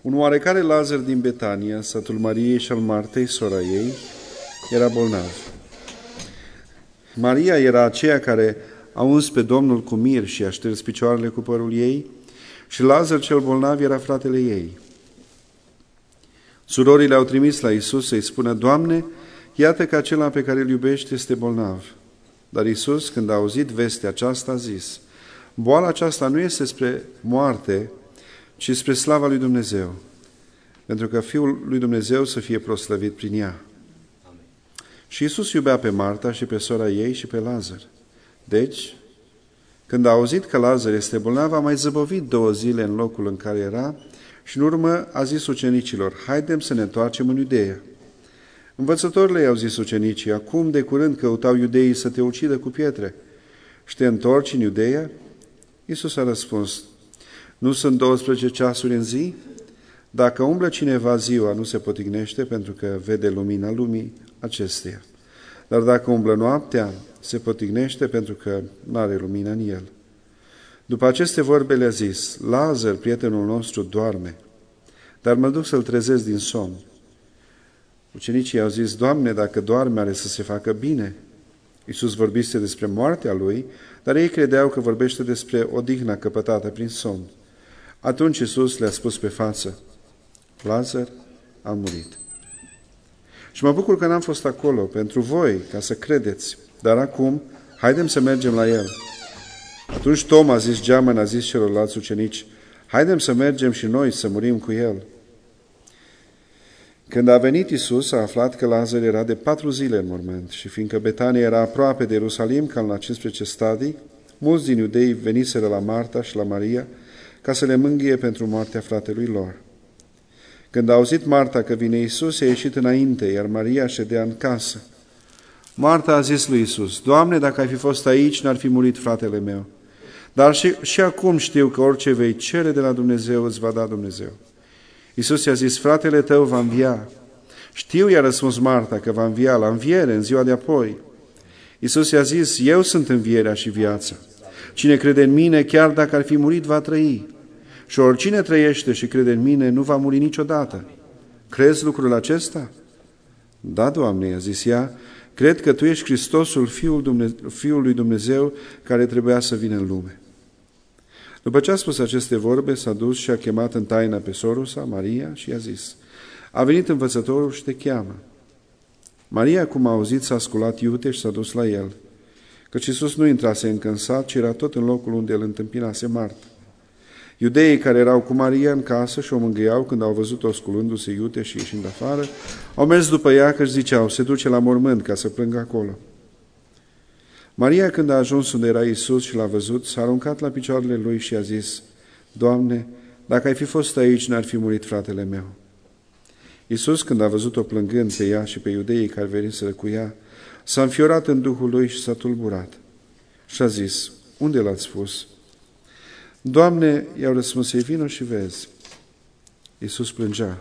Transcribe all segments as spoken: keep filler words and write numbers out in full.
Un oarecare Lazar din Betania, satul Mariei și al Martei, sora ei, era bolnav. Maria era aceea care a uns pe Domnul cu mir și a șters picioarele cu părul ei, și Lazar cel bolnav era fratele ei. Surorile au trimis la Iisus să-i spună: Doamne, iată că acela pe care îl iubești este bolnav. Dar Iisus, când a auzit vestea aceasta, a zis: boala aceasta nu este spre moarte, ci spre slava lui Dumnezeu, pentru că Fiul lui Dumnezeu să fie proslăvit prin ea. Amin. Și Iisus iubea pe Marta și pe sora ei și pe Lazar. Deci, când a auzit că Lazar este bolnav, a mai zăbovit două zile în locul în care era și în urmă a zis ucenicilor: haidem să ne întoarcem în Iudeea. Învățătorile i-au zis ucenicii: acum de curând căutau iudeii să te ucidă cu pietre și te întorci în Iudeea? Iisus a răspuns: nu sunt douăsprezece ceasuri în zi? Dacă umblă cineva ziua, nu se potignește, pentru că vede lumina lumii acesteia. Dar dacă umblă noaptea, se potignește, pentru că nu are lumină în el. După aceste vorbe le-a zis: Lazar, prietenul nostru, doarme, dar mă duc să-l trezesc din somn. Ucenicii i-au zis: Doamne, dacă doarme, are să se facă bine. Iisus vorbise despre moartea lui, dar ei credeau că vorbește despre odihna căpătată prin somn. Atunci Iisus le-a spus pe față: Lazar a murit. Și mă bucur că n-am fost acolo pentru voi, ca să credeți. Dar acum, haidem să mergem la el. Atunci Tom a zis geamăn, a zis celorlalți ucenici: haidem să mergem și noi să murim cu el. Când a venit Iisus, a aflat că Lazar era de patru zile în mormânt și fiindcă Betania era aproape de Ierusalim, cam la cincisprezece stadii, mulți din iudei veniseră la Marta și la Maria ca să le mângâie pentru moartea fratelui lor. Când a auzit Marta că vine Iisus, a ieșit înainte, iar Maria ședea în casă. Marta a zis lui Iisus: Doamne, dacă ai fi fost aici, n-ar fi murit fratele meu. Dar și, și acum știu că orice vei cere de la Dumnezeu, îți va da Dumnezeu. Iisus i-a zis: fratele tău va învia. Știu, i-a răspuns Marta, că va învia la înviere în ziua de apoi. Iisus i-a zis: eu sunt învierea și viața. Cine crede în mine, chiar dacă ar fi murit, va trăi. Și oricine trăiește și crede în mine, nu va muri niciodată. Crezi lucrul acesta? Da, Doamne, i-a zis ea, cred că Tu ești Hristosul, Fiul, Dumne- Fiul lui Dumnezeu, care trebuia să vină în lume. După ce a spus aceste vorbe, s-a dus și a chemat în taină pe sorul sa, Maria, și i-a zis: a venit învățătorul și te cheamă. Maria, cum a auzit, s-a sculat iute și s-a dus la el, căci Iisus nu intrase încă în sat, ci era tot în locul unde îl întâmpinase Marta. Iudeii care erau cu Maria în casă și o mângâiau când au văzut-o sculându-se iute și ieșind afară, au mers după ea, că își ziceau: se duce la mormânt ca să plângă acolo. Maria, când a ajuns unde era Iisus și l-a văzut, s-a aruncat la picioarele lui și a zis: Doamne, dacă ai fi fost aici, n-ar fi murit fratele meu. Iisus, când a văzut-o plângând pe ea și pe iudeii care veniseră cu ea, s-a înfiorat în duhul lui și s-a tulburat. Și a zis: unde l-ați pus? Doamne, i-au răspuns ei: vino și vezi. Iisus plângea.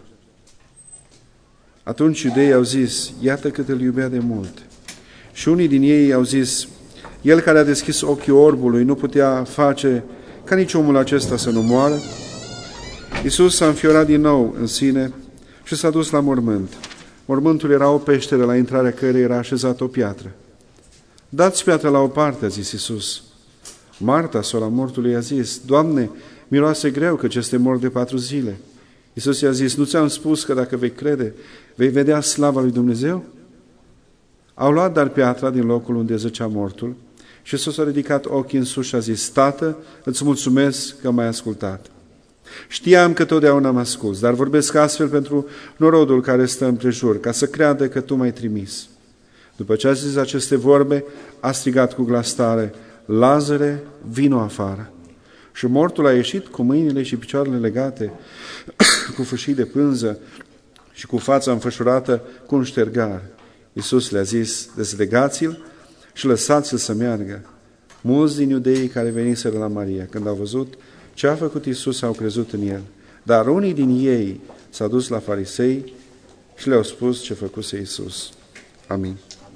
Atunci iudeii au zis: iată cât îl iubea de mult. Și unii din ei au zis: el care a deschis ochii orbului nu putea face ca nici omul acesta să nu moară? Iisus s-a înfiorat din nou în sine și s-a dus la mormânt. Mormântul era o peșteră la intrarea cărei era așezată o piatră. Dați piatra la o parte, a zis Iisus. Marta, sora mortului, a zis: Doamne, miroase greu, căci este mort de patru zile. Iisus i-a zis: nu ți-am spus că dacă vei crede, vei vedea slava lui Dumnezeu? Au luat dar piatra din locul unde zăcea mortul și Iisus a ridicat ochii în sus și a zis: Tată, îți mulțumesc că m-ai ascultat. Știam că totdeauna mă asculți, dar vorbesc astfel pentru norodul care stă împrejur, ca să creadă că Tu m-ai trimis. După ce a zis aceste vorbe, a strigat cu glas tare: Lazare, vino afară. Și mortul a ieșit cu mâinile și picioarele legate, cu fâșii de pânză și cu fața înfășurată cu un ștergar. Iisus le-a zis: dezlegați-l și lăsați-l să meargă. Mulți din iudeii care veniseră la Maria, când au văzut ce a făcut Iisus, au crezut în el. Dar unii din ei s-au dus la farisei și le-au spus ce făcuse Iisus. Amin.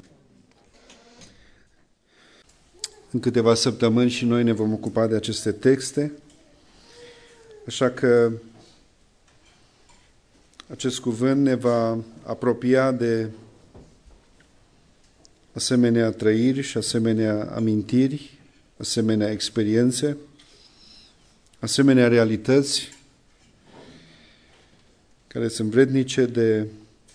În câteva săptămâni și noi ne vom ocupa de aceste texte, așa că acest cuvânt ne va apropia de asemenea trăiri și asemenea amintiri, asemenea experiențe, asemenea realități care sunt vrednice de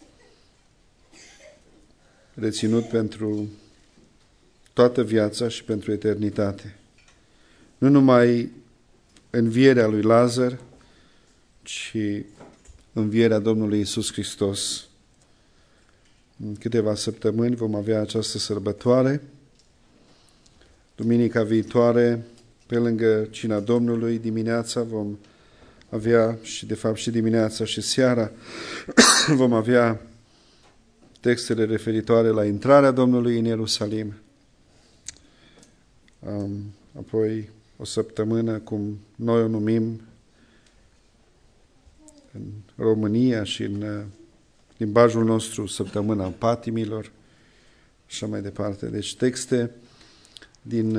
reținut pentru toată viața și pentru eternitate. Nu numai învierea lui Lazar, ci învierea Domnului Iisus Hristos. În câteva săptămâni vom avea această sărbătoare. Duminica viitoare, pe lângă cina Domnului, dimineața vom avea, și de fapt și dimineața și seara, vom avea textele referitoare la intrarea Domnului în Ierusalim. Apoi o săptămână, cum noi o numim în România și în limbajul nostru, săptămâna patimilor, și așa mai departe. Deci texte din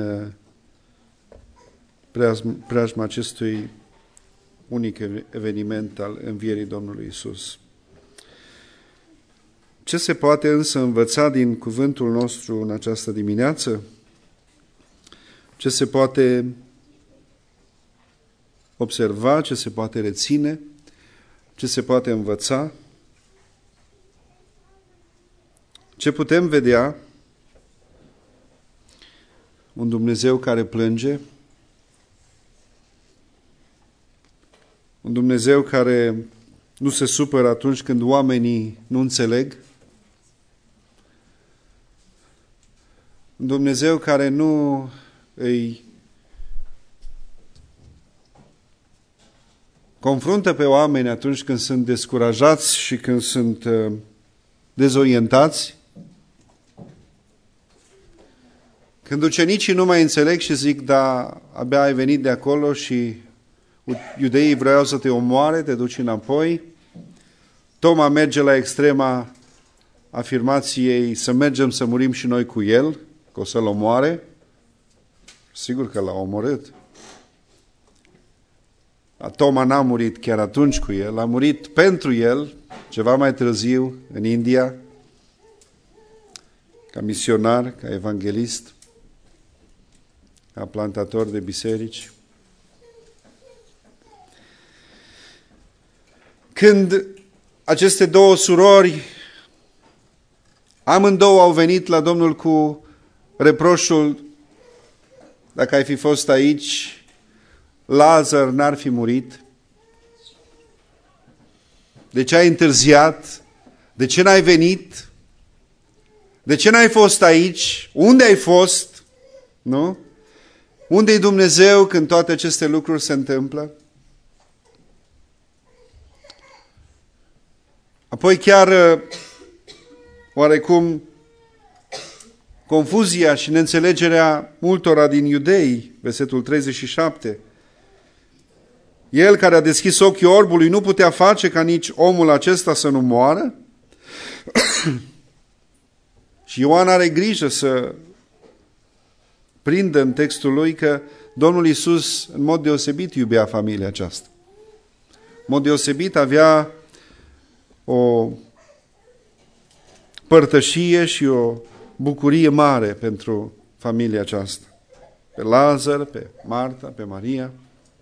preajma acestui unic eveniment al învierii Domnului Iisus. Ce se poate însă învăța din cuvântul nostru în această dimineață? Ce se poate observa, ce se poate reține, ce se poate învăța? Ce putem vedea? Un Dumnezeu care plânge, un Dumnezeu care nu se supără atunci când oamenii nu înțeleg, un Dumnezeu care nu îi confruntă pe oameni atunci când sunt descurajați și când sunt uh, dezorientați, când ucenicii nu mai înțeleg și zic, da, abia ai venit de acolo și iudeii vreau să te omoare, te duci înapoi. Toma merge la extrema afirmației să mergem să murim și noi cu el, că o să-l omoare. Sigur că l-a omorât. Toma n-a murit chiar atunci cu el, a murit pentru el, ceva mai târziu, în India, ca misionar, ca evanghelist, ca plantator de biserici. Când aceste două surori, amândouă au venit la Domnul cu reproșul, dacă ai fi fost aici, Lazar n-ar fi murit. De ce ai întârziat? De ce n-ai venit? De ce n-ai fost aici? Unde ai fost? Nu? Unde e Dumnezeu când toate aceste lucruri se întâmplă? Apoi chiar oarecum confuzia și neînțelegerea multora din iudei, versetul treizeci și șapte. El care a deschis ochii orbului nu putea face ca nici omul acesta să nu moară? Și Ioan are grijă să prindă în textul lui că Domnul Iisus în mod deosebit iubea familia aceasta. În mod deosebit avea o părtășie și o bucurie mare pentru familia aceasta. Pe Lazar, pe Marta, pe Maria.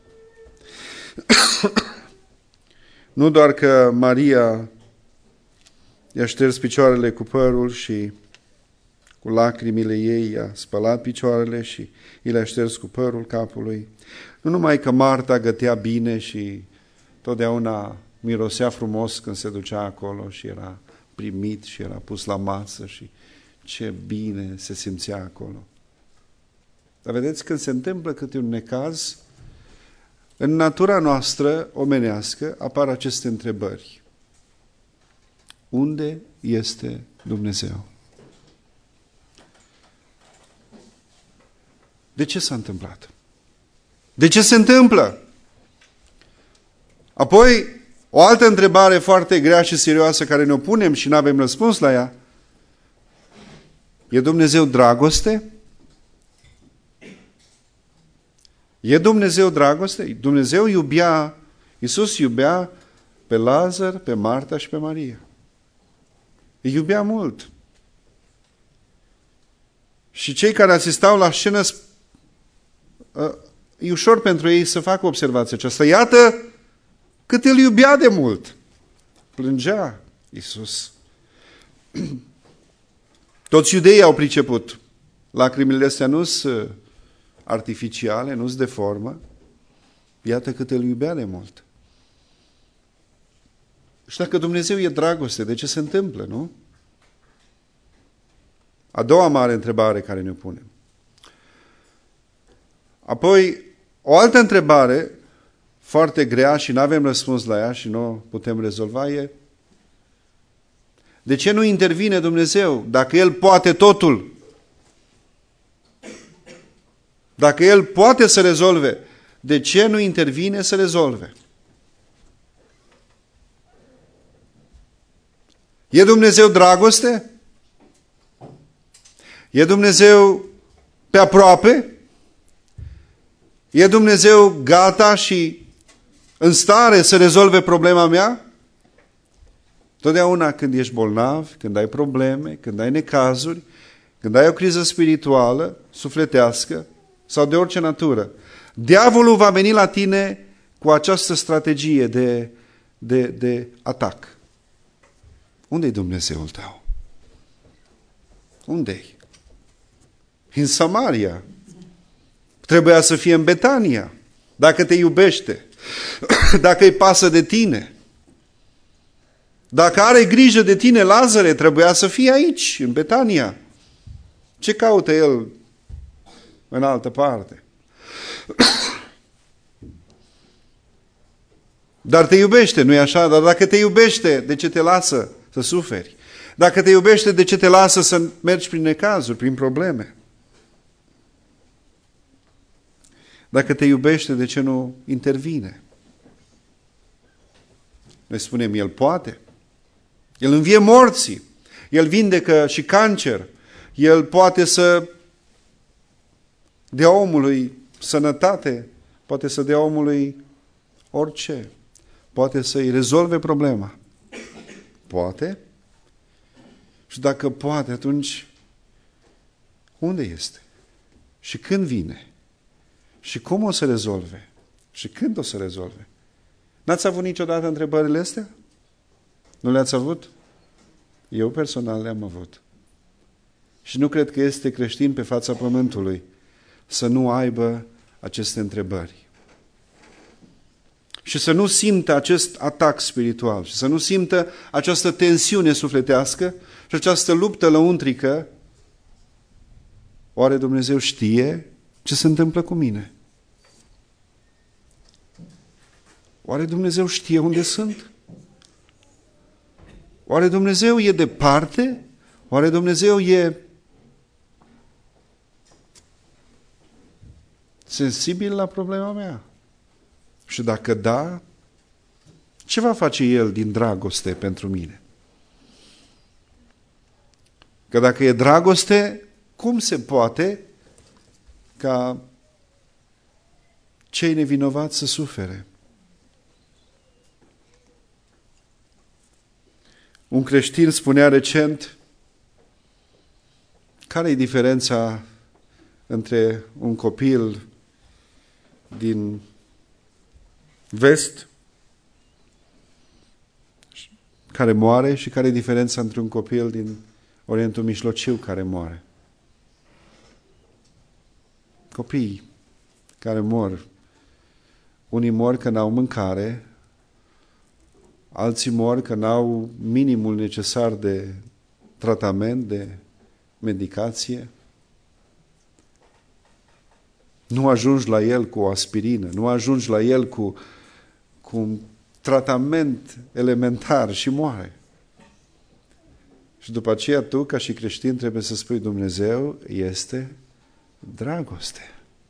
Nu doar că Maria i-a șters picioarele cu părul și cu lacrimile ei i-a spălat picioarele și i le-a șters cu părul capului. Nu numai că Marta gătea bine și totdeauna mirosea frumos când se ducea acolo și era primit și era pus la masă și ce bine se simțea acolo. Dar vedeți, când se întâmplă câte un necaz, în natura noastră omenească apar aceste întrebări. Unde este Dumnezeu? De ce s-a întâmplat? De ce se întâmplă? Apoi, o altă întrebare foarte grea și serioasă care ne-o punem și nu avem răspuns la ea. E Dumnezeu dragoste? E Dumnezeu dragoste? Dumnezeu iubea, Iisus iubea pe Lazar, pe Marta și pe Maria. Îi iubea mult. Și cei care asistau la scenă, e ușor pentru ei să facă observația aceasta. Iată cât îl iubea de mult. Plângea Iisus. Toți iudeii au priceput. Lacrimile astea nu sunt artificiale, nu sunt de formă. Iată cât îl iubea de mult. Și dacă Dumnezeu e dragoste, de ce se întâmplă, nu? A doua mare întrebare care ne punem. Apoi, o altă întrebare foarte grea și nu avem răspuns la ea și nu o putem rezolva e: de ce nu intervine Dumnezeu dacă El poate totul? Dacă El poate să rezolve, de ce nu intervine să rezolve? E Dumnezeu dragoste? E Dumnezeu pe aproape? E Dumnezeu gata și în stare să rezolve problema mea? Totdeauna când ești bolnav, când ai probleme, când ai necazuri, când ai o criză spirituală, sufletească sau de orice natură, diavolul va veni la tine cu această strategie de, de, de atac. Unde-i Dumnezeul tău? Unde-i? În Samaria. Trebuia să fie în Betania. Dacă te iubește, dacă îi pasă de tine, dacă are grijă de tine, Lazare, trebuia să fie aici, în Betania. Ce caută el în altă parte? Dar te iubește, nu-i așa? Dar dacă te iubește, de ce te lasă să suferi? Dacă te iubește, de ce te lasă să mergi prin necazuri, prin probleme? Dacă te iubește, de ce nu intervine? Noi spunem, El poate. El învie morții. El vindecă și cancer. El poate să dea omului sănătate. Poate să dea omului orice. Poate să-i rezolve problema. Poate. Și dacă poate, atunci unde este? Și când vine? Și cum o să rezolve? Și când o să rezolve? N-ați avut niciodată întrebările astea? Nu le-ați avut? Eu personal le-am avut. Și nu cred că este creștin pe fața pământului să nu aibă aceste întrebări. Și să nu simtă acest atac spiritual, și să nu simtă această tensiune sufletească și această luptă lăuntrică. Oare Dumnezeu știe ce se întâmplă cu mine? Oare Dumnezeu știe unde sunt? Oare Dumnezeu e departe? Oare Dumnezeu e sensibil la problema mea? Și dacă da, ce va face El din dragoste pentru mine? Că dacă e dragoste, cum se poate ca cei nevinovați să sufere? Un creștin spunea recent, care e diferența între un copil din vest care moare și care e diferența între un copil din Orientul Mijlociu care moare? Copiii care mor, unii mor că n-au mâncare, alții mor că n-au minimul necesar de tratament, de medicație. Nu ajungi la el cu o aspirină, nu ajungi la el cu, cu un tratament elementar și moare. Și după aceea tu, ca și creștin, trebuie să spui, Dumnezeu este dragoste.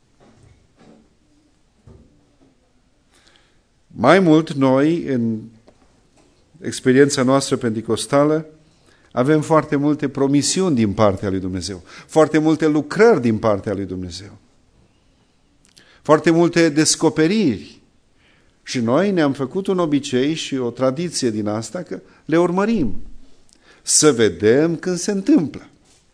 Mai mult, noi, în experiența noastră penticostală, avem foarte multe promisiuni din partea lui Dumnezeu, foarte multe lucrări din partea lui Dumnezeu, foarte multe descoperiri Și noi ne-am făcut un obicei și o tradiție din asta că le urmărim. Să vedem când se întâmplă.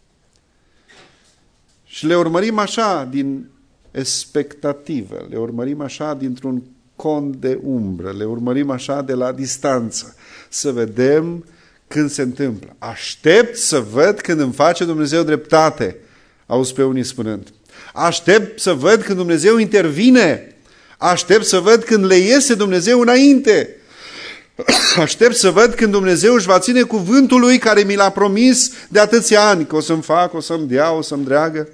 Și le urmărim așa din expectativă, le urmărim așa dintr-un cont de umbră, le urmărim așa de la distanță. Să vedem când se întâmplă. Aștept să văd când îmi face Dumnezeu dreptate, auzi pe unii spunând. Aștept să văd când Dumnezeu intervine. Aștept să văd când le iese Dumnezeu înainte. Aștept să văd când Dumnezeu își va ține cuvântul lui care mi l-a promis de atâția ani, că o să-mi fac, o să-mi dea, o să-mi dreagă.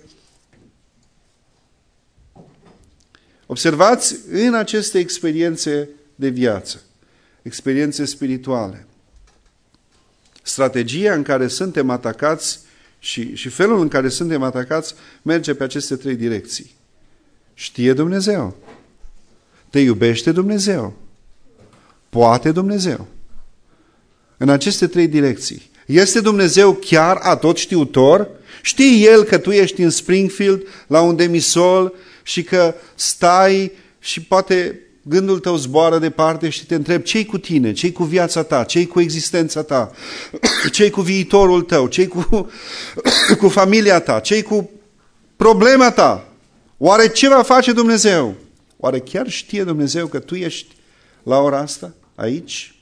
Observați în aceste experiențe de viață, experiențe spirituale, strategia în care suntem atacați și, și felul în care suntem atacați merge pe aceste trei direcții. Știe Dumnezeu. Te iubește Dumnezeu. Poate Dumnezeu. În aceste trei direcții. Este Dumnezeu chiar atotștiutor? Știe El că tu ești în Springfield la un demisol și că stai și poate gândul tău zboară departe și te întrebi ce-i cu tine, ce-i cu viața ta, ce-i cu existența ta, ce-i cu viitorul tău, ce-i cu, cu familia ta, ce-i cu problema ta. Oare ce va face Dumnezeu? Oare chiar știe Dumnezeu că tu ești la ora asta, aici?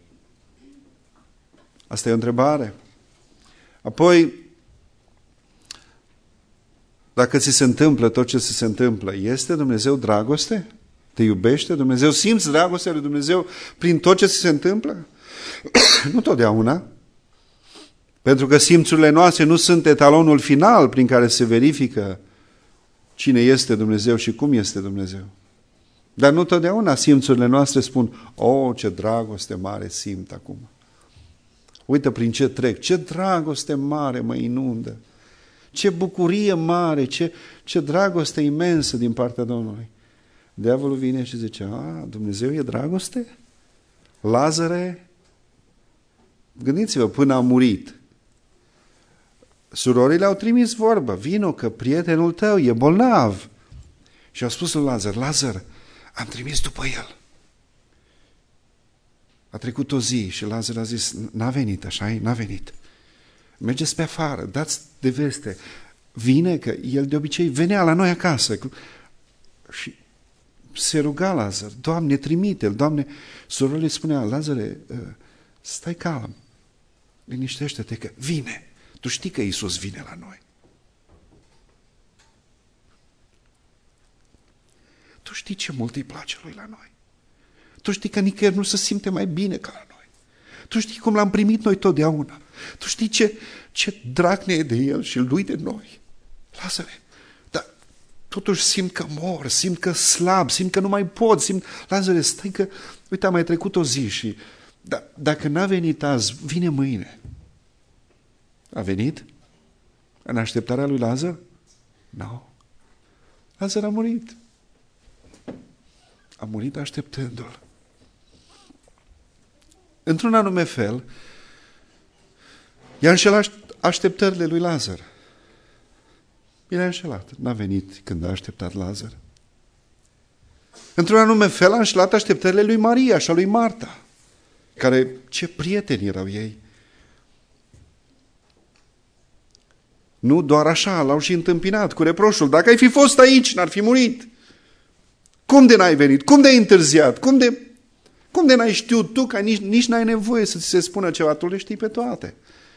Asta e o întrebare. Apoi, dacă ți se întâmplă tot ce ți se întâmplă, este Dumnezeu dragoste? Te iubește Dumnezeu? Simți dragostea lui Dumnezeu prin tot ce ți se întâmplă? Nu totdeauna. Pentru că simțurile noastre nu sunt etalonul final prin care se verifică cine este Dumnezeu și cum este Dumnezeu. Dar nu totdeauna simțurile noastre spun, oh, ce dragoste mare simt acum. Uită prin ce trec, ce dragoste mare mă inundă. Ce bucurie mare, ce, ce dragoste imensă din partea Domnului. Diavolul vine și zice, a, Dumnezeu e dragoste? Lazare? Gândiți-vă, până a murit. Surorile au trimis vorbă, vino că prietenul tău e bolnav. Și a spus lui Lazar, Lazar, am trimis după el. A trecut o zi și Lazar a zis, n-a venit, așa-i, n-a venit. Mergeți pe afară, dați de veste. Vine, că el de obicei venea la noi acasă. Și se ruga Lazar, Doamne, trimite-l, Doamne. Surorile spunea, Lazare, stai calm, liniștește-te că vine. Tu știi că Iisus vine la noi. Tu știi ce mult îi place lui la noi. Tu știi că nicăieri nu se simte mai bine ca la noi. Tu știi cum l-am primit noi totdeauna. Tu știi ce, ce drag ne e de el și lui de noi. Lasă-ne. Dar totuși simt că mor, simt că slab, simt că nu mai pot, simt... Lazare, stai că, uite, a mai trecut o zi și da, dacă n-a venit azi, vine mâine. A venit? În așteptarea lui Lazar? Nu. No. Lazar a murit. A murit așteptându-l. Într-un anume fel, i-a înșelat așteptările lui Lazar. I le-a înșelat. N-a venit când a așteptat Lazar. Într-un anume fel, a înșelat așteptările lui Maria și a lui Marta, care, ce prieteni erau ei. Nu doar așa, l-au și întâmpinat cu reproșul. Dacă ai fi fost aici, n-ar fi murit. Cum de n-ai venit? Cum de ai întârziat? Cum de, cum de n-ai știut tu că nici, nici n-ai nevoie să ți se spună ceva? Tu le știi pe toate.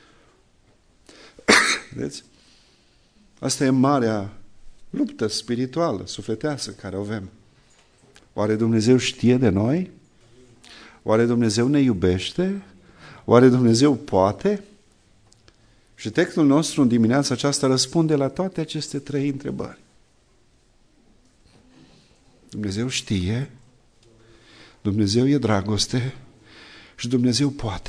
Vedeți? Asta e marea luptă spirituală, sufletească care o avem. Oare Dumnezeu știe de noi? Oare Dumnezeu ne iubește? Oare Dumnezeu poate? Și textul nostru în dimineața aceasta răspunde la toate aceste trei întrebări. Dumnezeu știe, Dumnezeu e dragoste și Dumnezeu poate.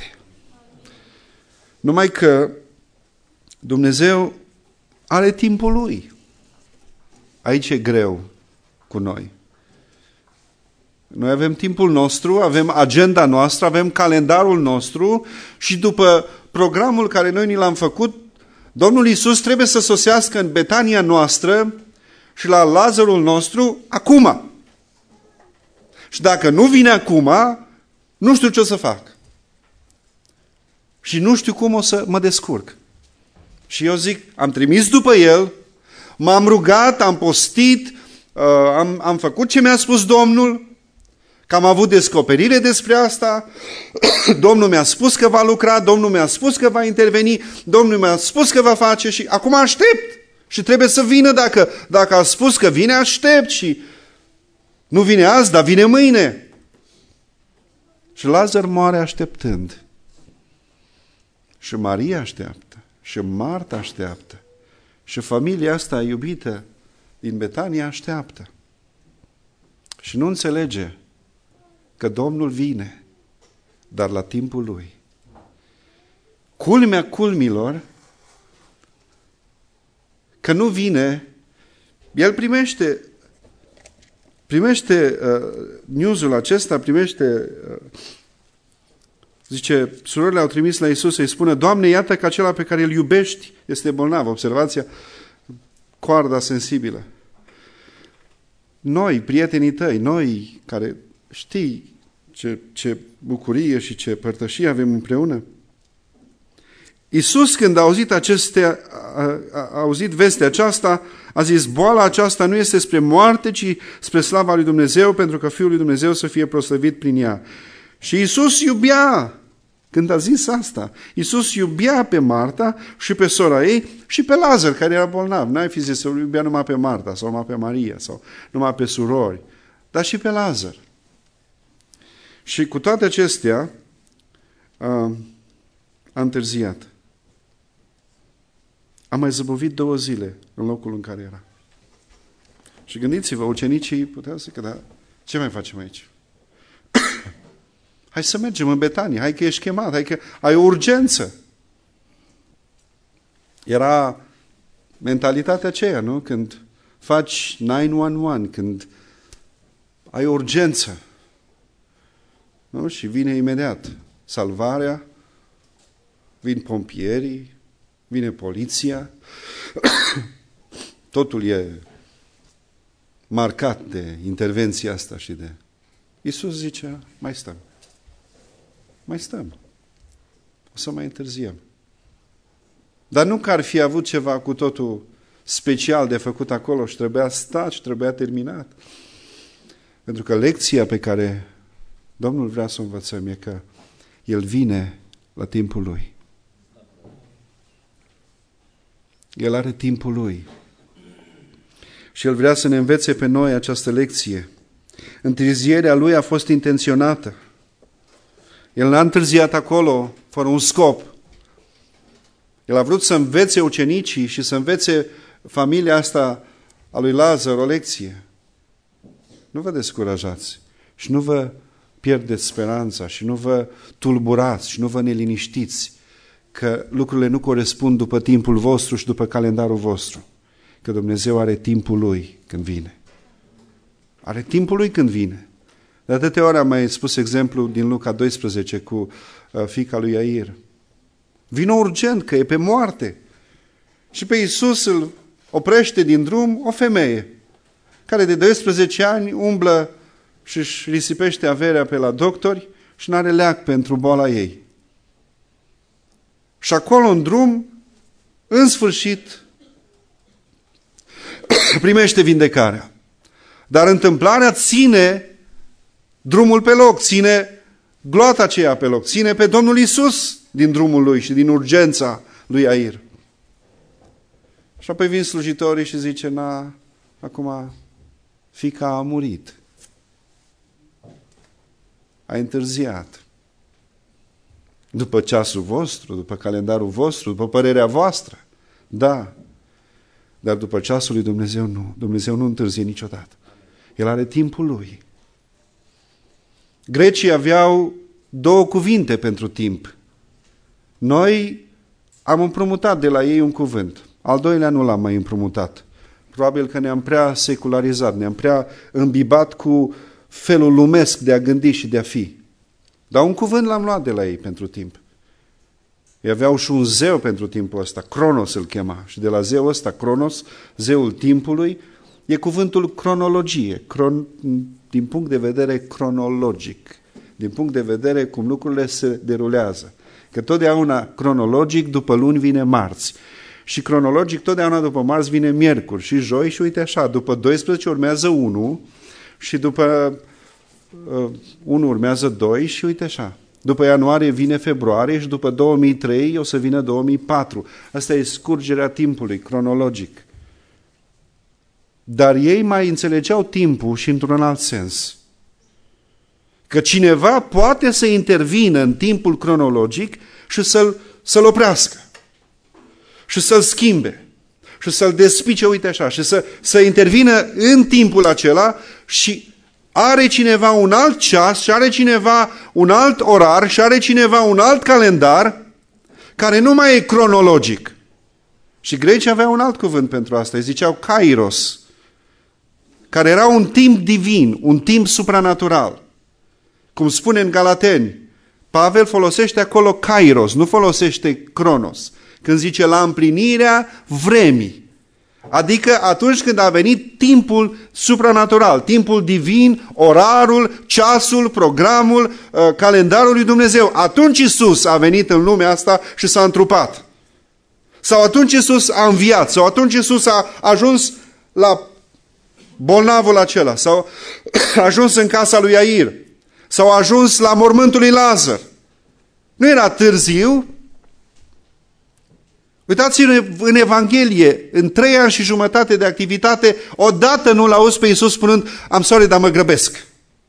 Numai că Dumnezeu are timpul Lui. Aici e greu cu noi. Noi avem timpul nostru, avem agenda noastră, avem calendarul nostru și după programul care noi ni l-am făcut, Domnul Iisus trebuie să sosească în Betania noastră și la Lazarul nostru acum. Și dacă nu vine acum, nu știu ce o să fac. Și nu știu cum o să mă descurc. Și eu zic, am trimis după el, m-am rugat, am postit, am, am făcut ce mi-a spus Domnul, că am avut descoperire despre asta, Domnul mi-a spus că va lucra, Domnul mi-a spus că va interveni, Domnul mi-a spus că va face și acum aștept. Și trebuie să vină, dacă, dacă a spus că vine, aștept și nu vine azi, dar vine mâine. Și Lazar moare așteptând. Și Maria așteaptă. Și Marta așteaptă. Și familia asta iubită din Betania așteaptă. Și nu înțelege că Domnul vine, dar la timpul Lui. Culmea culmilor, că nu vine, el primește primește uh, news-ul acesta, primește, uh, zice, surorile au trimis la Iisus să-i spună, Doamne, iată că acela pe care îl iubești este bolnav. Observația, coarda sensibilă. Noi, prietenii tăi, noi care știi ce, ce bucurie și ce părtășie avem împreună. Iisus, când a auzit, aceste, a, a, a auzit vestea aceasta, a zis, boala aceasta nu este spre moarte, ci spre slava lui Dumnezeu, pentru că Fiul lui Dumnezeu să fie proslăvit prin ea. Și Iisus iubea, când a zis asta, Iisus iubea pe Marta și pe sora ei și pe Lazar, care era bolnav. N-ai fi zis să iubea numai pe Marta sau numai pe Maria sau numai pe surori, dar și pe Lazar. Și cu toate acestea a, a întârziat. A mai zăbovit două zile în locul în care era. Și gândiți-vă, ucenicii puteau să zică, dar ce mai facem aici? Hai să mergem în Betania, hai că ești chemat, hai că ai o urgență. Era mentalitatea aceea, nu? Când faci nine one one, când ai o urgență. Nu? Și vine imediat salvarea, vin pompierii, vine poliția, totul e marcat de intervenția asta și de... Iisus zice, mai stăm. Mai stăm. O să mai întârziem. Dar nu că ar fi avut ceva cu totul special de făcut acolo și trebuia stat și trebuia terminat. Pentru că lecția pe care Domnul vrea să o învățăm e că El vine la timpul Lui. El are timpul Lui. Și El vrea să ne învețe pe noi această lecție. Întârzierea Lui a fost intenționată. El n-a întârziat acolo fără un scop. El a vrut să învețe ucenicii și să învețe familia asta a lui Lazar o lecție. Nu vă descurajați și nu vă pierdeți speranța și nu vă tulburați și nu vă neliniștiți că lucrurile nu corespund după timpul vostru și după calendarul vostru. Că Dumnezeu are timpul Lui când vine. Are timpul Lui când vine. De atâtea ori am mai spus exemplu din Luca doisprezece cu uh, fiica lui Iair. Vino urgent că e pe moarte. Și pe Iisus îl oprește din drum o femeie care de doisprezece ani umblă și își risipește averea pe la doctori și n-are leac pentru boala ei. Și acolo în drum, în sfârșit, primește vindecarea. Dar întâmplarea ține drumul pe loc, ține gloata aceea pe loc, ține pe Domnul Iisus din drumul lui și din urgența lui Iair. Și apoi vin slujitorii și zice, na, acum fiica a murit. A întârziat. După ceasul vostru, după calendarul vostru, după părerea voastră. Da. Dar după ceasul lui Dumnezeu nu. Dumnezeu nu întârzie niciodată. El are timpul Lui. Grecii aveau două cuvinte pentru timp. Noi am împrumutat de la ei un cuvânt. Al doilea nu l-am mai împrumutat. Probabil că ne-am prea secularizat, ne-am prea îmbibat cu felul lumesc de a gândi și de a fi. Dar un cuvânt l-am luat de la ei pentru timp. Ei aveau și un zeu pentru timpul ăsta, Cronos îl chema. Și de la zeul ăsta, Cronos, zeul timpului, E cuvântul cronologie, cron, din punct de vedere cronologic, din punct de vedere cum lucrurile se derulează. Că totdeauna cronologic după luni vine marți. Și cronologic totdeauna după marți vine miercuri și joi și uite așa, după doisprezece urmează unu și după uh, unu urmează doi și uite așa. După ianuarie vine februarie și după două mii trei o să vină două mii patru. Asta e scurgerea timpului cronologic. Dar ei mai înțelegeau timpul și într-un alt sens. Că cineva poate să intervină în timpul cronologic și să-l, să-l oprească. Și să-l schimbe. Și să-l despice, uite așa, și să, să intervină în timpul acela și are cineva un alt ceas și are cineva un alt orar și are cineva un alt calendar care nu mai e cronologic. Și grecii aveau un alt cuvânt pentru asta, îi ziceau kairos, care era un timp divin, un timp supranatural. Cum spune în Galateni, Pavel folosește acolo kairos, nu folosește cronos. Când zice la împlinirea vremii. Adică atunci când a venit timpul supranatural, timpul divin, orarul, ceasul, programul, calendarul lui Dumnezeu. Atunci Iisus a venit în lumea asta și s-a întrupat. Sau atunci Iisus a înviat, sau atunci Iisus a ajuns la bolnavul acela, sau a ajuns în casa lui Iair, sau a ajuns la mormântul lui Lazar. Nu era târziu. Uitați-vă în Evanghelie, în trei ani și jumătate de activitate, odată nu l-auzi pe Iisus spunând, I'm sorry, dar mă grăbesc.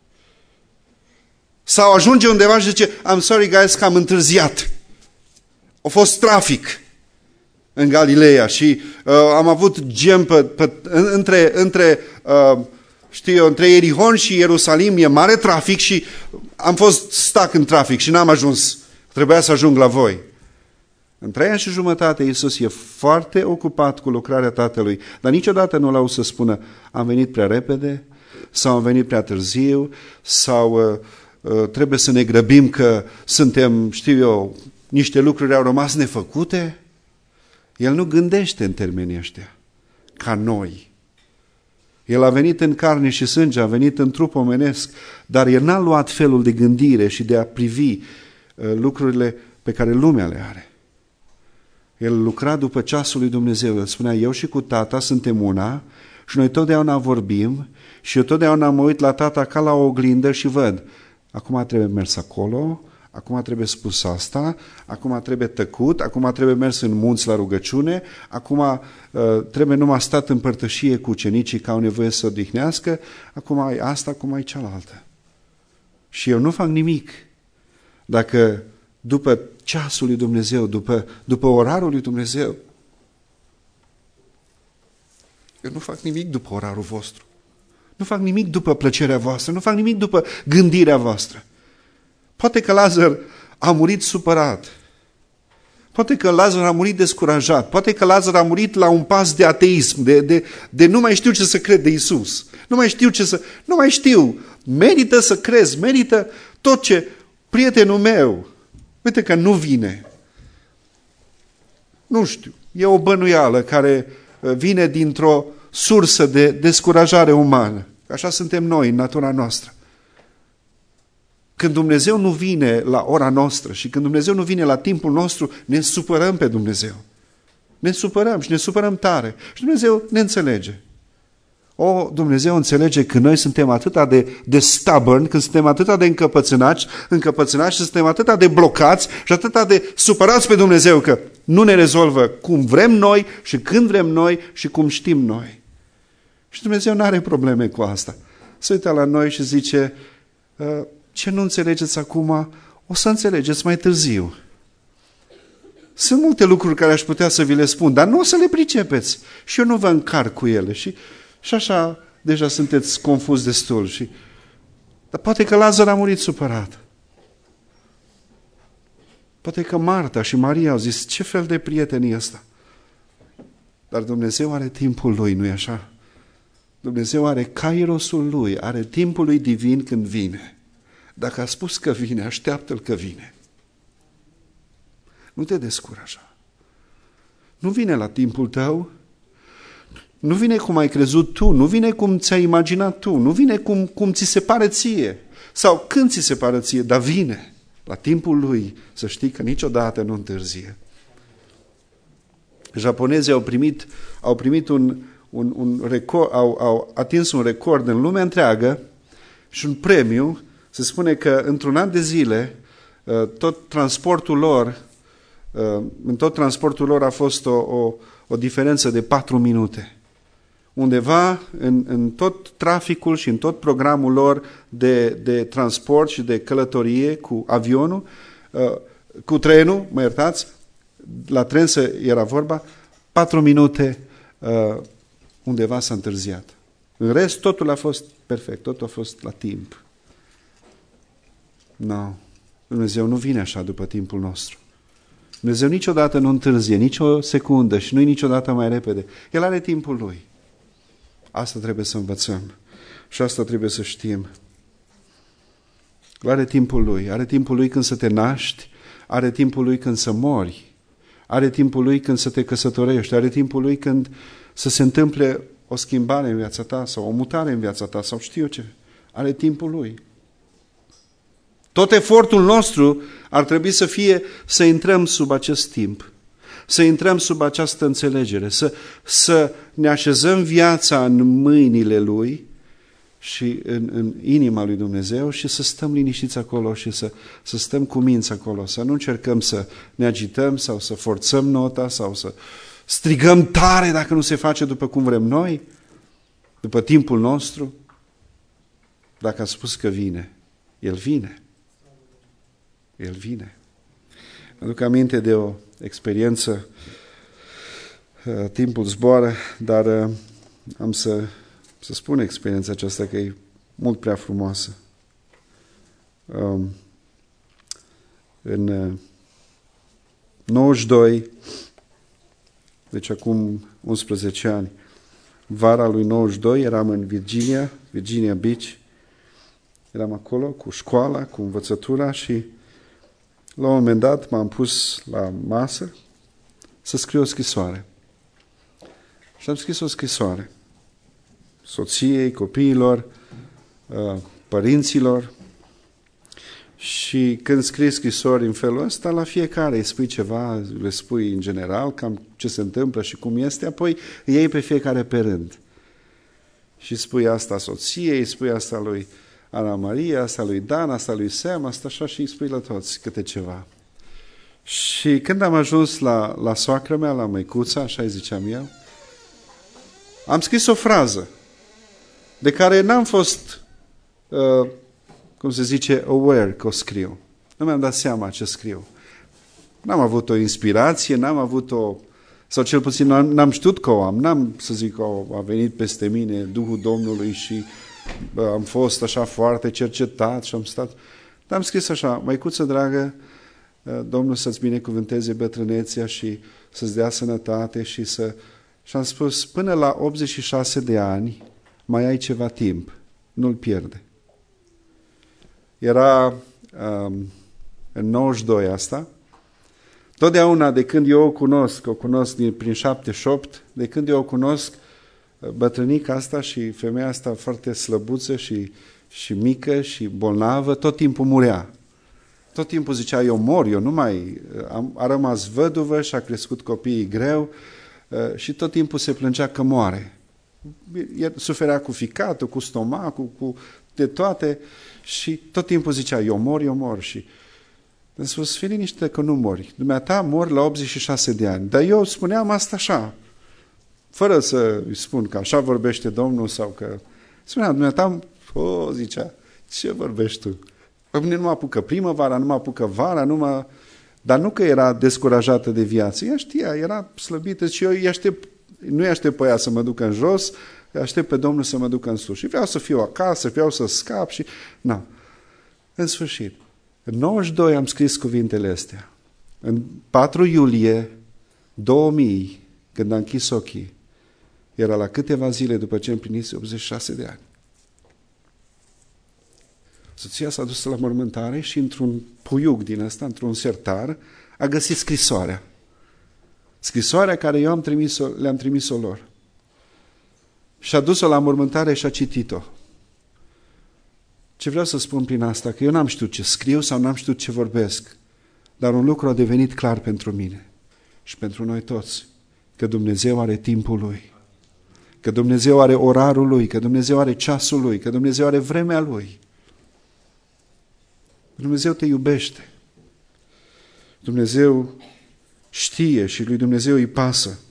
Sau ajunge undeva și zice, I'm sorry, guys, că am întârziat. A fost trafic în Galileea și uh, am avut gem pe, pe, între, între, uh, știu eu, între Ierihon și Ierusalim, e mare trafic și am fost stuck în trafic și n-am ajuns. Trebuia să ajung la voi. În trei ani și jumătate Iisus e foarte ocupat cu lucrarea Tatălui, dar niciodată nu l-au să spună am venit prea repede sau am venit prea târziu sau uh, uh, trebuie să ne grăbim că suntem, știu eu, niște lucruri au rămas nefăcute. El nu gândește în termenii ăștia, ca noi. El a venit în carne și sânge, a venit în trup omenesc, dar el n-a luat felul de gândire și de a privi uh, lucrurile pe care lumea le are. El lucra după ceasul lui Dumnezeu. El spunea, eu și cu tata suntem una și noi totdeauna vorbim și eu totdeauna mă uit la tata ca la o oglindă și văd, acum trebuie mers acolo, acum trebuie spus asta, acum trebuie tăcut, acum trebuie mers în munți la rugăciune, acum uh, trebuie numai stat în părtășie cu ucenicii că au nevoie să odihnească, acum ai asta, acum ai cealaltă. Și eu nu fac nimic dacă după ceasul lui Dumnezeu, după, după orarul lui Dumnezeu. Eu nu fac nimic după orarul vostru. Nu fac nimic după plăcerea voastră. Nu fac nimic după gândirea voastră. Poate că Lazar a murit supărat. Poate că Lazar a murit descurajat. Poate că Lazar a murit la un pas de ateism, de, de, de nu mai știu ce să cred de Iisus. Nu mai știu ce să... Nu mai știu. Merită să crezi, merită tot ce prietenul meu... Uite că nu vine. Nu știu. E o bănuială care vine dintr-o sursă de descurajare umană. Așa suntem noi în natura noastră. Când Dumnezeu nu vine la ora noastră și când Dumnezeu nu vine la timpul nostru, ne supărăm pe Dumnezeu. Ne supărăm și ne supărăm tare. Și Dumnezeu ne înțelege. O, Dumnezeu înțelege că noi suntem atât de, de stubborn, când suntem atât de încăpățânați, încăpățânați și suntem atât de blocați și atât de supărați pe Dumnezeu că nu ne rezolvă cum vrem noi și când vrem noi și cum știm noi. Și Dumnezeu nu are probleme cu asta. Se uită la noi și zice, ce nu înțelegeți acum, o să înțelegeți mai târziu. Sunt multe lucruri care aș putea să vi le spun, dar nu o să le pricepeți. Și eu nu vă încarc cu ele. Și Și așa, deja sunteți confuzi destul. Și... Dar poate că Lazar a murit supărat. Poate că Marta și Maria au zis, ce fel de prieten e ăsta? Dar Dumnezeu are timpul lui, nu-i așa? Dumnezeu are kairosul lui, are timpul lui divin când vine. Dacă a spus că vine, așteaptă-l că vine. Nu te descuraja. Nu vine la timpul tău, Nu vine cum ai crezut tu, nu vine cum ți-ai imaginat tu, nu vine cum, cum ți se pare ție. Sau când ți se pare ție, dar vine. La timpul lui, să știi că niciodată nu întârzie. Japonezii au primit, au primit un, un, un record, au, au atins un record în lumea întreagă și un premiu. Se spune că într-un an de zile, tot transportul lor, în tot transportul lor a fost o, o, o diferență de patru minute. Undeva în, în tot traficul și în tot programul lor de, de transport și de călătorie cu avionul, cu trenul, mă iertați, la tren era vorba, patru minute undeva s-a întârziat. În rest, totul a fost perfect, totul a fost la timp. Nu, no. Dumnezeu nu vine așa după timpul nostru. Dumnezeu niciodată nu întârzie, nici o secundă și nu-i niciodată mai repede. El are timpul Lui. Asta trebuie să învățăm și asta trebuie să știm. Are timpul Lui, are timpul Lui când să te naști, are timpul Lui când să mori, are timpul Lui când să te căsătorești, are timpul Lui când să se întâmple o schimbare în viața ta sau o mutare în viața ta sau știu eu ce. Are timpul Lui. Tot efortul nostru ar trebui să fie să intrăm sub acest timp, să intrăm sub această înțelegere, să, să ne așezăm viața în mâinile Lui și în, în inima lui Dumnezeu și să stăm liniștiți acolo și să, să stăm cu minți acolo, să nu încercăm să ne agităm sau să forțăm nota sau să strigăm tare dacă nu se face după cum vrem noi, după timpul nostru. Dacă a spus că vine, El vine. El vine. Aduc aminte de o experiență, uh, timpul zboară, dar uh, am să, să spun experiența aceasta că e mult prea frumoasă. Um, în uh, nouăzeci și doi, deci acum unsprezece ani, vara lui nouăzeci și doi, eram în Virginia, Virginia Beach, eram acolo cu școala, cu învățătura și la un moment dat m-am pus la masă să scriu o scrisoare. Și am scris o scrisoare soției, copiilor, părinților. Și când scrii scrisori în felul ăsta, la fiecare îi spui ceva, le spui în general cam ce se întâmplă și cum este, apoi îi iei pe fiecare pe rând. Și spui asta soției, spui asta lui Ana Maria, asta lui Dan, asta lui Sam, asta așa și îi spui la toți câte ceva. Și când am ajuns la, la soacră mea, la măicuța, așa îi ziceam eu, am scris o frază de care n-am fost, uh, cum se zice, aware că o scriu. Nu mi-am dat seama ce scriu. N-am avut o inspirație, n-am avut o, sau cel puțin n-am știut că o am, n-am să zic că a venit peste mine Duhul Domnului și bă, am fost așa foarte cercetat și am stat. Dar am scris așa, măicuță dragă, Domnul să-ți binecuvânteze bătrânețea și să-ți dea sănătate și să... Și am spus, până la optzeci și șase de ani mai ai ceva timp, nu-l pierde. Era um, în nouăzeci și doi asta. Totdeauna de când eu o cunosc, o cunosc din, prin șaptezeci și opt, de când eu o cunosc, bătrânica asta și femeia asta foarte slăbuță și, și mică și bolnavă, tot timpul murea. Tot timpul zicea, eu mor, eu nu mai... Am, a rămas văduvă și a crescut copiii greu și tot timpul se plângea că moare. Suferea cu ficatul, cu stomacul, cu de toate și tot timpul zicea, eu mor, eu mor. Și am spus, fii liniște că nu mori. Dumneata mor la optzeci și șase de ani. Dar eu spuneam asta așa, fără să îi spun că așa vorbește Domnul sau că... Spuneam, dumneata, o, zicea, ce vorbești tu? Pe mine nu mă apucă primăvara, nu mă apucă vara, nu mă... Dar nu că era descurajată de viață, ea știa, era slăbită și eu îi aștept, nu îi aștept pe ea să mă ducă în jos, îi aștept pe Domnul să mă ducă în sus. Și vreau să fiu acasă, vreau să scap și... Na. În sfârșit, în nouăzeci și doi am scris cuvintele astea. În patru iulie două mii, când am închis ochii, era la câteva zile după ce împlinise optzeci și șase de ani. Soția s-a dus la mormântare și într-un puiuc din ăsta, într-un sertar, a găsit scrisoarea. Scrisoarea care eu am trimis-o, le-am trimis-o lor. și a dus-o la mormântare și a citit-o. Ce vreau să spun prin asta? Că eu n-am știut ce scriu sau n-am știut ce vorbesc, dar un lucru a devenit clar pentru mine și pentru noi toți, că Dumnezeu are timpul Lui, că Dumnezeu are orarul Lui, că Dumnezeu are ceasul Lui, că Dumnezeu are vremea Lui. Dumnezeu te iubește. Dumnezeu știe și lui Dumnezeu îi pasă.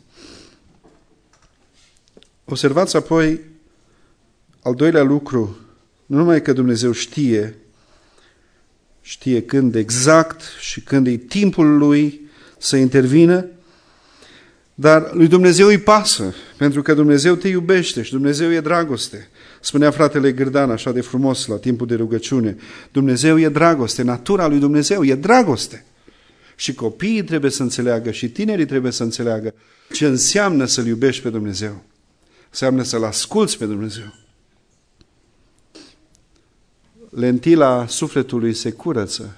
Observați apoi al doilea lucru, nu numai că Dumnezeu știe, știe când exact și când e timpul Lui să intervină, dar lui Dumnezeu îi pasă, pentru că Dumnezeu te iubește și Dumnezeu e dragoste. Spunea fratele Gârdan așa de frumos la timpul de rugăciune, Dumnezeu e dragoste, natura lui Dumnezeu e dragoste. Și copiii trebuie să înțeleagă și tinerii trebuie să înțeleagă ce înseamnă să-L iubești pe Dumnezeu. Înseamnă să-L asculți pe Dumnezeu. Lentila sufletului se curăță.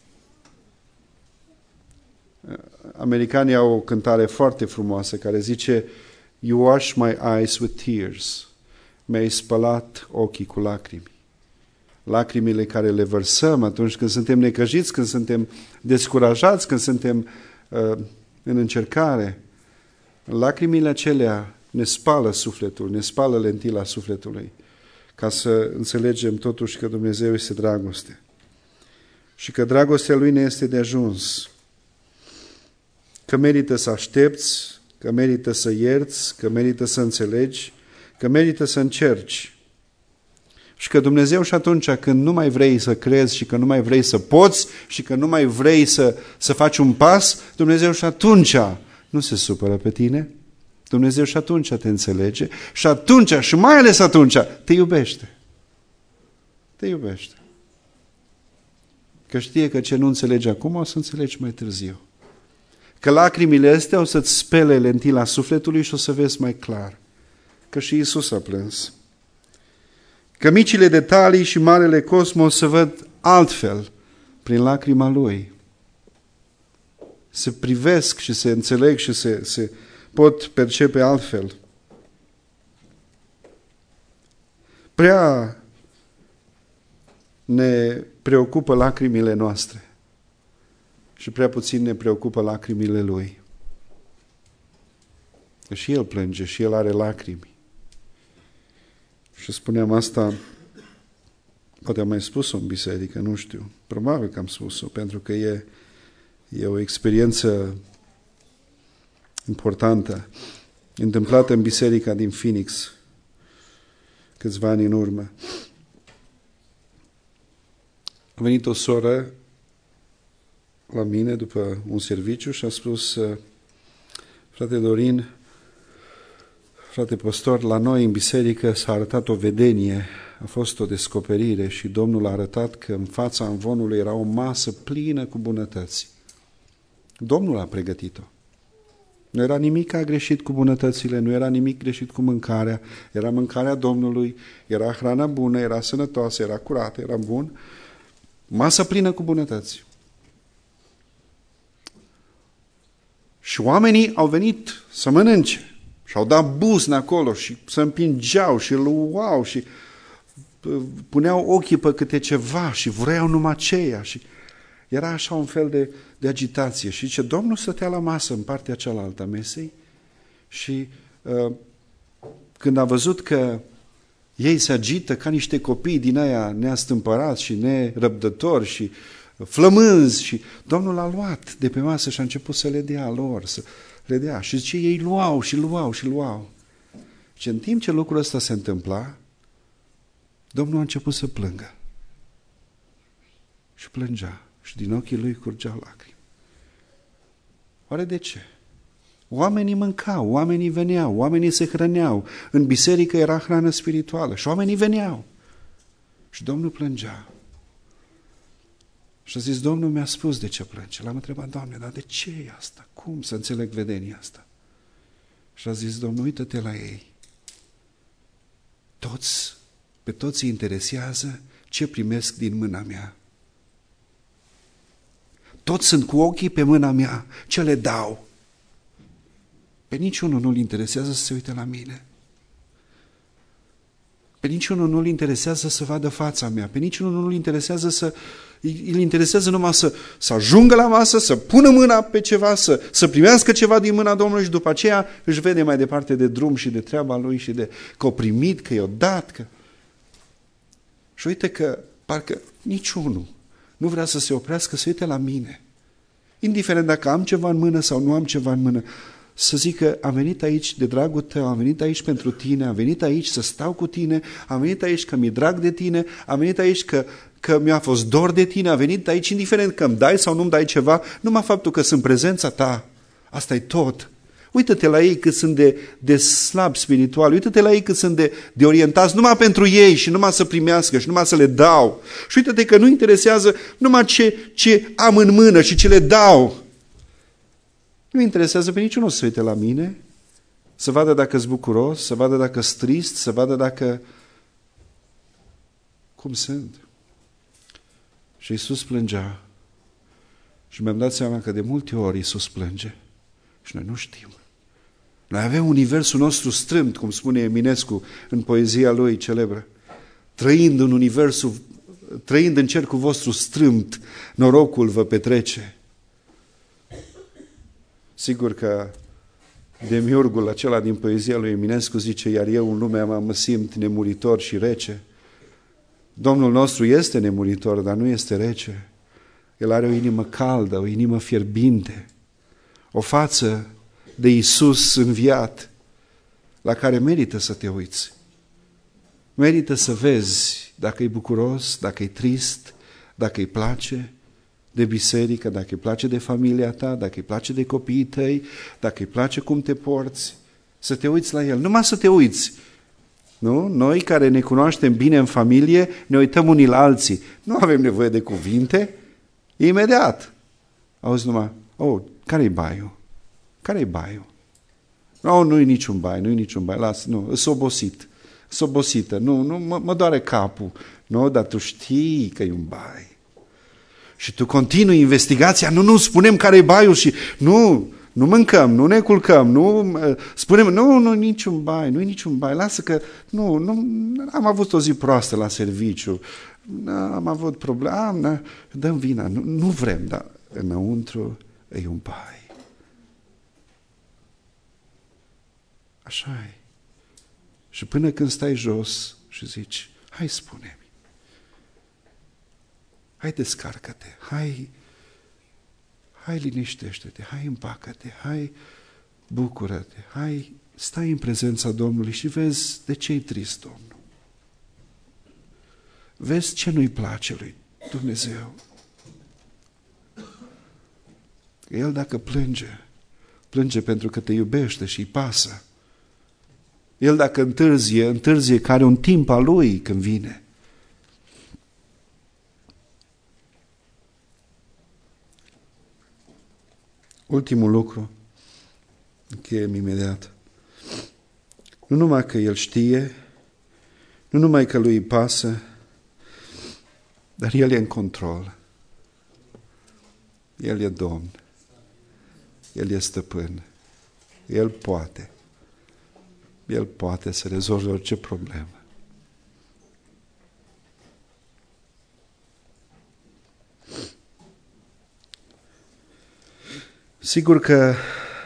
Americanii au o cântare foarte frumoasă care zice You wash my eyes with tears. Mi-ai spălat ochii cu lacrimi. Lacrimile care le vărsăm atunci când suntem necăjiți, când suntem descurajați, când suntem uh, în încercare. Lacrimile acelea ne spală sufletul, ne spală lentila sufletului, ca să înțelegem totuși că Dumnezeu este dragoste și că dragostea Lui ne este de ajuns, că merită să aștepți, că merită să ierți, că merită să înțelegi, că merită să încerci. Și că Dumnezeu și atunci când nu mai vrei să crezi și că nu mai vrei să poți și că nu mai vrei să, să faci un pas, Dumnezeu și atunci nu se supără pe tine, Dumnezeu și atunci te înțelege și atunci și mai ales atunci te iubește. Te iubește. Că știe că ce nu înțelegi acum o să înțelegi mai târziu. Că lacrimile astea o să-ți spele lentila sufletului și o să vezi mai clar. Că și Iisus a plâns. Că micile detalii și marele cosmos se văd altfel prin lacrima Lui. Se privesc și se înțeleg și se, se pot percepe altfel. Prea ne preocupă lacrimile noastre și prea puțin ne preocupă lacrimile Lui. Că și El plânge și El are lacrimi. Și spuneam asta, poate am mai spus-o în biserică, nu știu. Probabil că am spus-o, pentru că e, e o experiență importantă, întâmplată în biserica din Phoenix, câțiva ani în urmă. A venit o soră la mine după un serviciu și a spus, frate Dorin, frate păstor, la noi în biserică s-a arătat o vedenie, a fost o descoperire și Domnul a arătat că în fața amvonului era o masă plină cu bunătăți. Domnul a pregătit-o. Nu era nimic greșit cu bunătățile, nu era nimic greșit cu mâncarea, era mâncarea Domnului, era hrana bună, era sănătoasă, era curată, era bun. Masă plină cu bunătăți. Și oamenii au venit să mănânce. Și au dat buzna acolo și se împingeau și luau și puneau ochii pe câte ceva și vreau numai aceea. Și era așa un fel de, de agitație. Și zice, Domnul stătea la masă în partea cealaltă a mesei și uh, când a văzut că ei se agită ca niște copii din aia neastâmpărați și nerăbdători și flămânzi și Domnul a luat de pe masă și a început să le dea lor, să le dea. Și zice, ei luau și luau și luau. Și în timp ce lucrul ăsta se întâmpla, Domnul a început să plângă. Și plângea. Și din ochii lui curgeau lacrimi. Oare de ce? Oamenii mâncau, oamenii veneau, oamenii se hrăneau. În biserică era hrană spirituală și oamenii veneau. Și Domnul plângea. Și a zis, Domnul mi-a spus de ce plânge. L-am întrebat, Doamne, dar de ce e asta? Cum să înțeleg vedenia asta? Și a zis, Domnul, uită-te la ei. Toți, pe toți îi interesează ce primesc din mâna mea. Toți sunt cu ochii pe mâna mea. Ce le dau? Pe niciunul nu-l interesează să se uite la mine. Pe niciunul nu-l interesează să vadă fața mea, pe niciunul nu-l interesează să... Îl interesează numai să, să ajungă la masă, să pună mâna pe ceva, să, să primească ceva din mâna Domnului și după aceea își vede mai departe de drum și de treaba lui și de că o primit, că i-o dat. Că... Și uite că parcă niciunul nu vrea să se oprească, să uite la mine. Indiferent dacă am ceva în mână sau nu am ceva în mână, să zic că am venit aici de dragul tău, am venit aici pentru tine, am venit aici să stau cu tine, am venit aici că mi-e drag de tine, am venit aici că, că mi-a fost dor de tine, am venit aici indiferent că îmi dai sau nu-mi dai ceva, numai faptul că sunt prezența ta, asta e tot. Uită-te la ei cât sunt de, de slab spiritual, uită-te la ei cât sunt de, de orientați numai pentru ei și numai să primească și numai să le dau. Și uită-te că nu interesează numai ce, ce am în mână și ce le dau. Nu interesează pe niciunul să se uite la mine, să vadă dacă sunt bucuros, să vadă dacă sunt trist, să vadă dacă... cum sunt. Și Iisus plângea. Și mi-am dat seama că de multe ori Iisus plânge. Și noi nu știm. Noi avem universul nostru strâmt, cum spune Eminescu în poezia lui celebră. Trăind în universul, trăind în cercul vostru strâmt, norocul vă petrece. Sigur că demiurgul acela din poezia lui Eminescu zice, iar eu în lumea mea mă simt nemuritor și rece. Domnul nostru este nemuritor, dar nu este rece. El are o inimă caldă, o inimă fierbinte, o față de Iisus înviat, la care merită să te uiți. Merită să vezi dacă e bucuros, dacă e trist, dacă îi place de biserică, dacă îi place de familia ta, dacă îi place de copiii tăi, dacă îi place cum te porți, să te uiți la el. Numai să te uiți. Nu? Noi care ne cunoaștem bine în familie, ne uităm unii la alții. Nu avem nevoie de cuvinte. Imediat. Auzi numai, oh, care-i baiul? Care-i baiul? Oh, nu-i niciun bai, nu-i niciun bai. Lasă, nu, îs obosit. Îs obosită. Nu, nu, mă, mă doare capul. Nu, dar tu știi că e un bai. Și tu continui investigația, nu, nu, spunem care e baiul și nu, nu mâncăm, nu ne culcăm, nu, spunem, nu, nu, niciun bai, nu e niciun bai, lasă că, nu, nu, am avut o zi proastă la serviciu, am avut probleme, dăm vina, nu, nu vrem, dar înăuntru e un bai. Așa e. Și până când stai jos și zici, hai spune-mi, hai descarcă-te, hai, hai liniștește-te, hai împacă-te, hai bucură-te, hai stai în prezența Domnului și vezi de ce e trist Domnul. Vezi ce nu-i place lui Dumnezeu. El dacă plânge, plânge pentru că te iubește și îi pasă. El dacă întârzie, întârzie că are un timp al lui când vine. Ultimul lucru, încheiem imediat. Nu numai că El știe, nu numai că lui îi pasă, dar El e în control. El e Domn. El e stăpân. El poate. El poate să rezolve orice problemă. Sigur că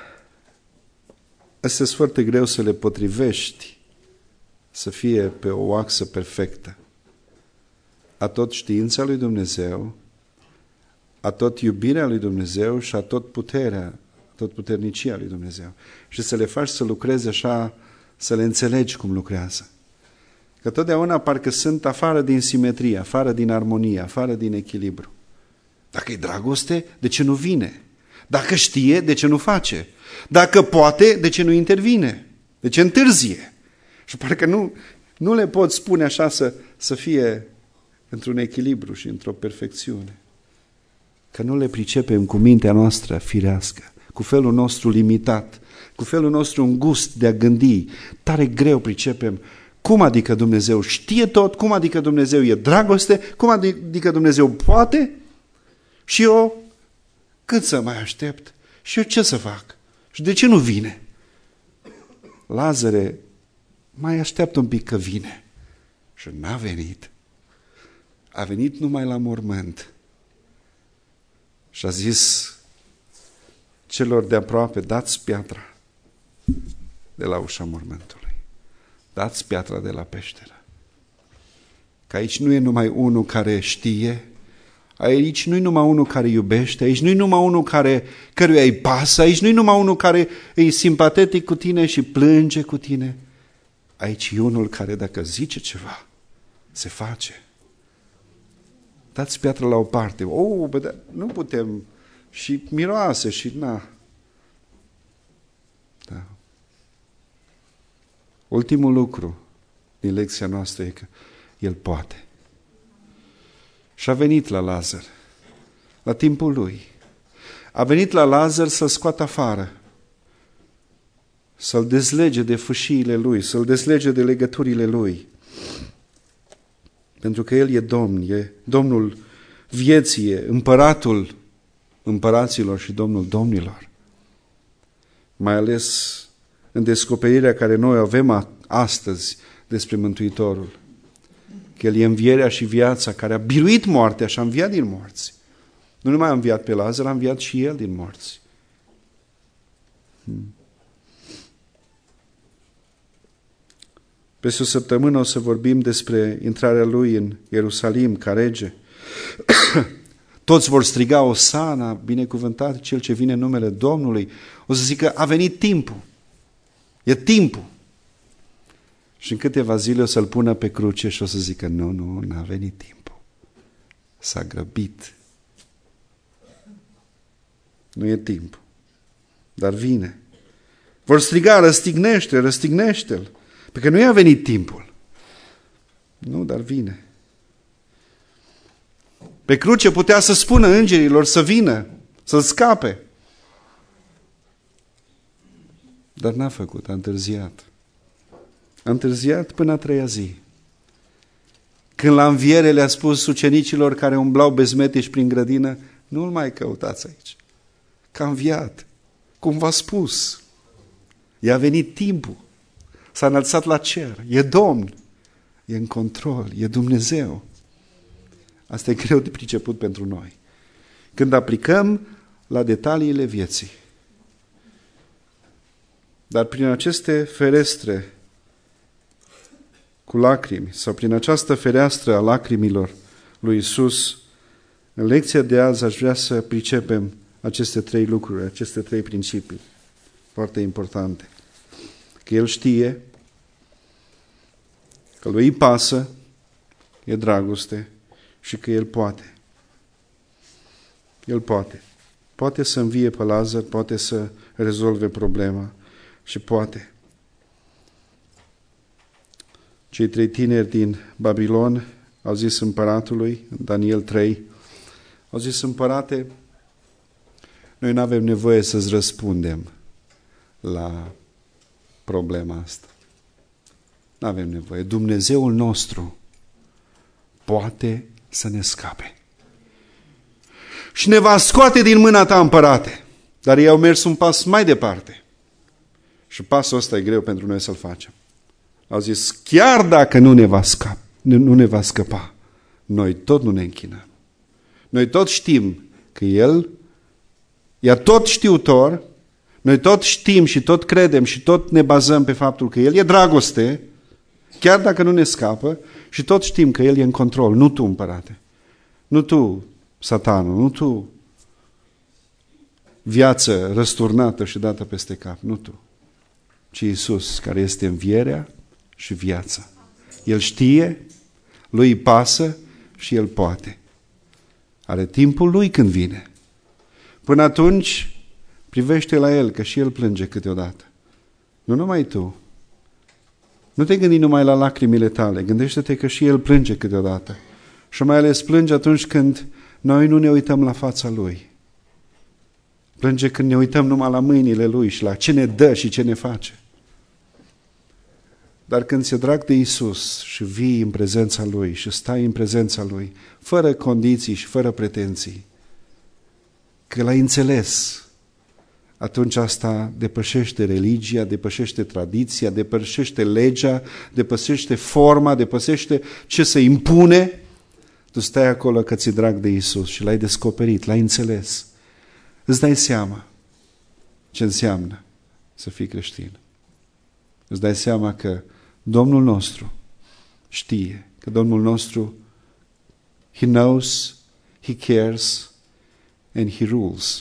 este foarte greu să le potrivești, să fie pe o axă perfectă. Atot știința lui Dumnezeu, atot iubirea lui Dumnezeu și atot puterea, atot puternicia lui Dumnezeu. Și să le faci să lucreze așa, să le înțelegi cum lucrează. Că totdeauna parcă sunt afară din simetrie, afară din armonie, afară din echilibru. Dacă e dragoste, de ce nu vine? Dacă știe, de ce nu face? Dacă poate, de ce nu intervine? De ce întârzie? Și parcă nu, nu le pot spune așa să, să fie într-un echilibru și într-o perfecțiune. Că nu le pricepem cu mintea noastră firească, cu felul nostru limitat, cu felul nostru îngust de a gândi. Tare greu pricepem cum adică Dumnezeu știe tot, cum adică Dumnezeu e dragoste, cum adică Dumnezeu poate și eu cât să mai aștept și eu ce să fac? Și de ce nu vine? Lazare, mai așteaptă un pic că vine. Și n-a venit. A venit numai la mormânt. Și a zis celor de aproape, dați piatra de la ușa mormântului. Dați piatra de la peșteră. Că aici nu e numai unul care știe, aici nu e numai unul care iubește, aici nu e numai unul care, căruia îi pasă, aici nu e numai unul care e simpatetic cu tine și plânge cu tine. Aici e unul care dacă zice ceva, se face. Dați piatra la o parte. Oh, bă, nu putem. Și miroase și na. Da. Ultimul lucru din lecția noastră e că El poate. Și a venit la Lazar, la timpul lui. A venit la Lazar să-l scoată afară, să-l dezlege de fâșiile lui, să-l dezlege de legăturile lui. Pentru că El e Domn, e Domnul vieții, e împăratul împăraților și Domnul domnilor. Mai ales în descoperirea care noi avem astăzi despre Mântuitorul. Că El e învierea și viața care a biruit moartea și a înviat din morți. Nu numai a înviat pe Lazar, a înviat și El din morți. Hmm. Peste o săptămână o să vorbim despre intrarea Lui în Ierusalim ca rege. Toți vor striga Osana, binecuvântat Cel ce vine în numele Domnului. O să zică, a venit timpul. E timpul. Și în câteva zile o să-L pună pe cruce și o să zică, nu, nu, n-a venit timpul. S-a grăbit. Nu e timp. Dar vine. Vor striga, răstignește, răstignește-L. Pentru că nu i-a venit timpul. Nu, dar vine. Pe cruce putea să spună îngerilor să vină, să-L scape. Dar n-a făcut, a întârziat. A întârziat până a treia zi. Când la înviere le-a spus ucenicilor care umblau bezmetiși prin grădină, nu-L mai căutați aici. Că a înviat. Cum v-a spus. I-a venit timpul. S-a înălțat la cer. E Domn. E în control. E Dumnezeu. Asta e greu de priceput pentru noi. Când aplicăm la detaliile vieții. Dar prin aceste ferestre cu lacrimi sau prin această fereastră a lacrimilor lui Iisus, în lecția de azi aș vrea să pricepem aceste trei lucruri, aceste trei principii foarte importante. Că El știe, că Lui îi pasă, e dragoste și că El poate. El poate. Poate să învie pe Lazar, poate să rezolve problema și poate. Cei trei tineri din Babilon au zis împăratului, în Daniel trei, au zis, împărate, noi nu avem nevoie să-ți răspundem la problema asta. Nu avem nevoie. Dumnezeul nostru poate să ne scape. Și ne va scoate din mâna ta, împărate. Dar ei au mers un pas mai departe. Și pasul ăsta e greu pentru noi să-l facem. Au zis, chiar dacă nu ne va scăpa, nu ne va scăpa, noi tot nu ne închinăm. Noi tot știm că El e tot știutor, noi tot știm și tot credem și tot ne bazăm pe faptul că El e dragoste, chiar dacă nu ne scapă, și tot știm că El e în control, nu tu, împărate, nu tu, satanul, nu tu, viață răsturnată și dată peste cap, nu tu, ci Iisus, care este învierea și viața. El știe, Lui îi pasă și El poate. Are timpul Lui când vine. Până atunci, privește la El, că și El plânge câteodată. Nu numai tu. Nu te gândi numai la lacrimile tale, gândește-te că și El plânge câteodată. Și mai ales plânge atunci când noi nu ne uităm la fața Lui. Plânge când ne uităm numai la mâinile Lui și la ce ne dă și ce ne face. Dar când ți-e drag de Iisus și vii în prezența Lui și stai în prezența Lui, fără condiții și fără pretenții, că L-ai înțeles, atunci asta depășește religia, depășește tradiția, depășește legea, depășește forma, depășește ce se impune. Tu stai acolo că ți-e drag de Iisus și l-ai descoperit, l-ai înțeles. Îți dai seama ce înseamnă să fii creștin. Îți dai seama că Domnul nostru știe, că Domnul nostru, He knows, He cares, and He rules.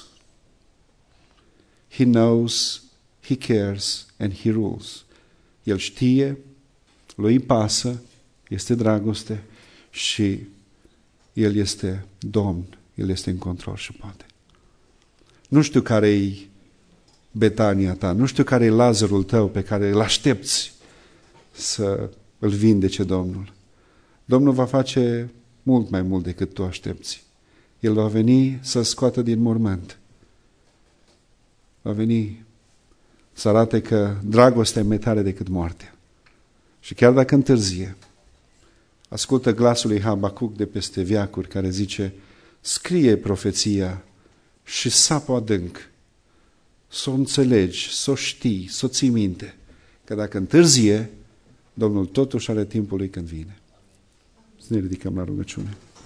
He knows, He cares, and He rules. El știe, lui pasă, este dragoste și El este Domn, El este în control și poate. Nu știu care-i Betania ta, nu știu care-i Lazarul tău pe care îl aștepți să îl vindece Domnul. Domnul va face mult mai mult decât tu aștepți. El va veni să scoată din mormânt. Va veni să arate că dragostea e mai tare decât moartea. Și chiar dacă întârzie, ascultă glasul lui Habacuc de peste veacuri care zice: scrie profeția și sapă adânc, să o înțelegi, să o știi, să o ții minte, că dacă întârzie, Domnul totuși are timpul lui când vine. Să ne ridicăm la rugăciune.